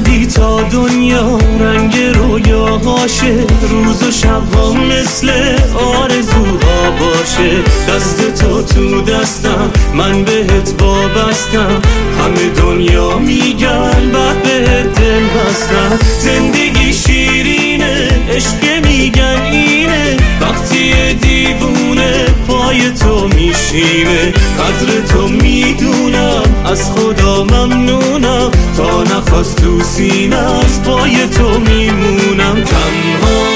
کردی تا دنیا رنگ رویاهاشه، روز و شبها مثل آرزوها باشه. دست تو دستم، من بهت وابستم، همه دنیا میگن بعد بهت دل بستم. زندگی شیرینه، عشق میگن اینه، وقتی دیوونه پای تو میشینه. قدر تو میدونم، از خدا ممنونم، تا نخواست تو سینه از پای تو میمونم. تنها